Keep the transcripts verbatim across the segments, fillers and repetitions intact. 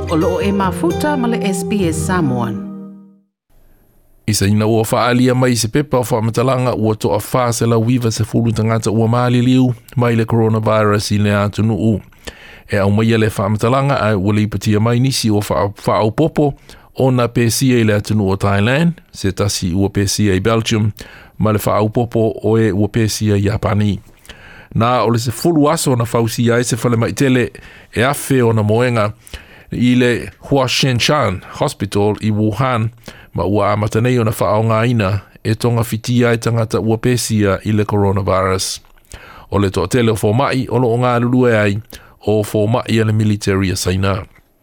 O loo e mafuta ma le S B S Samoan. Isa ina ua whaalia mai se pepa o whamatalanga ua toa wha se la wiva se fulu tangata ua maali liu mai le coronavirus i le atu nuu. E au mai le whamatalanga ai ua leipatia mai nisi o whaau popo o na P C A le atu nuu o Thailand, se tasi ua P C A Belgium, ma le whaau popo o e ua P C A Japani. Na o le se fulu aso na fausi ai se whale maitele e afe o na moenga i le Hua Shenshan Hospital i Wuhan, ma ua amatanei o na whaonga ina e tonga fitia e tangata ua pesia i le coronavirus. O le toa tele o fōmai o lo o ngā lulue ai o fōmai e le military a saina.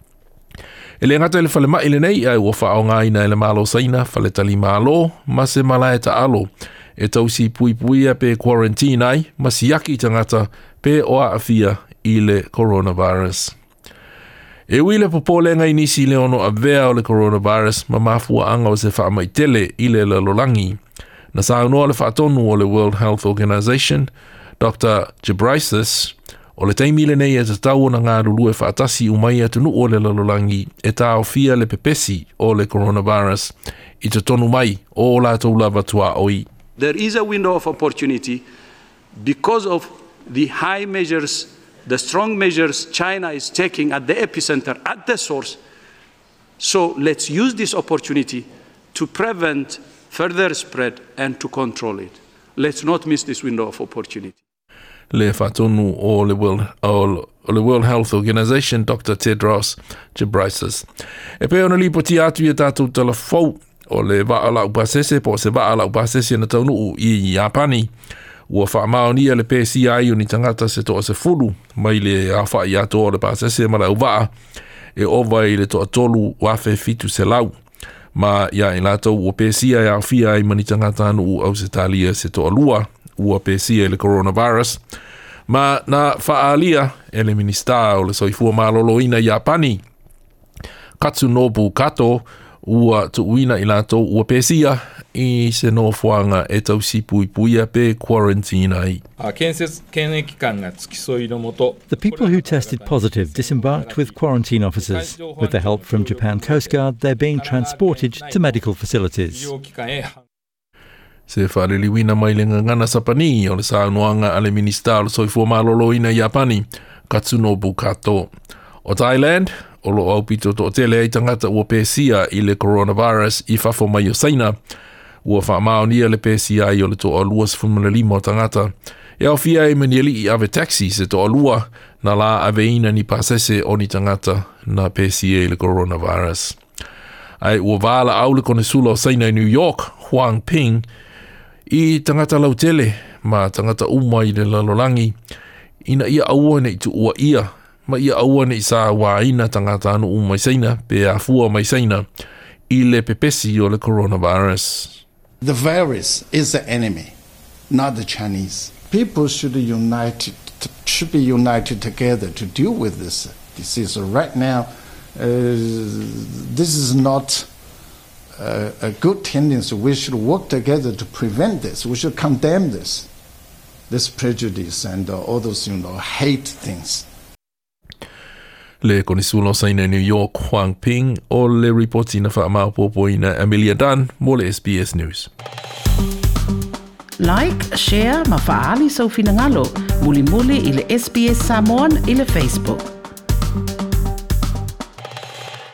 E le ngata e le whale mai le nei ai ua whaonga ina e le malo saina, whale tali malo, ma se malae ta alo, e tausi pui puia pe quarantine ai, ma siaki tangata pe o a afia i le coronavirus. E wile popole ngai nisi le ono a vea o le coronavirus ma mafua anga o se wha mai tele i le lalolangi. Na sa unua le whaatonu o le World Health Organization, Doctor Ghebreyesus, o le teimile nei e te tau na ngā rulue whaatasi umai atunu o le lalolangi e tā o fia le pepesi o le coronavirus i te tonu mai o la tau lava tua oi. There is a window of opportunity because of the high measures, the strong measures China is taking at the epicenter, at the source. So let's use this opportunity to prevent further spread and to control it. Let's not miss this window of opportunity. Le whaatonu o le World, o le World Health Organization, Doctor Tedros Ghebreyesus. E pe ona lipoti atu i tātou telefou o le wa'ala upasese po se wa'ala upasese na taunu i Japani. Ua whaamaonia le P C I o ni tangata se toa se fulu, mai le awha i ato o le pasese ma lau waa, e ova i le toa tolu wafe fitu se lau. Ma ia i lato ua P C I au fia i mani tangata anu u au se talia se toa lua, ua P C I le coronavirus. Ma na whaalia e le minista o le soifua malolo ina i Japani, Katsunobu Kato, ua tuuina i lato ua P C I i se no fuanga e tau si pui puia pe quarantine ai. The people who tested positive disembarked with quarantine officers. With the help from Japan Coast Guard, they're being transported to medical facilities. Se whaliliwina mai le ngana sapani o le saunoanga ale minista o le soifua malolo ina Japani, Katsunobu Kato. O Thailand, o lo au pito to tele ai tangata ua pesia i le coronavirus i whafo mai o saina. Ua whaamaonia le P C I o le toa lua se whumana lima o tangata. E au fia e maniali i ave taxi se toa lua na la ave ina ni pasese o ni tangata na P C I le coronavirus. Ai ua wala au le kone sula o saina i New York, Huang Ping, i tangata lau tele ma tangata uma i le lalolangi. Ina ia aua nei tu ua ia, ma ia aua nei sa wa ina tangata anu umai saina pe a fua mai saina i le pepesi o le coronavirus. The virus is the enemy, not the Chinese. People should unite, should be united together to deal with this disease. Right now, uh, this is not uh, a good tendency. We should work together to prevent this. We should condemn this, this prejudice and uh, all those, you know, hate things. Le konisulo saina New York, Huang Ping, o le reporti na whaamau popo ina Amelia Dunn, mo le S B S News. Like, share, ma faali sau finangalo, muli muli i le S B S Samoan i le Facebook.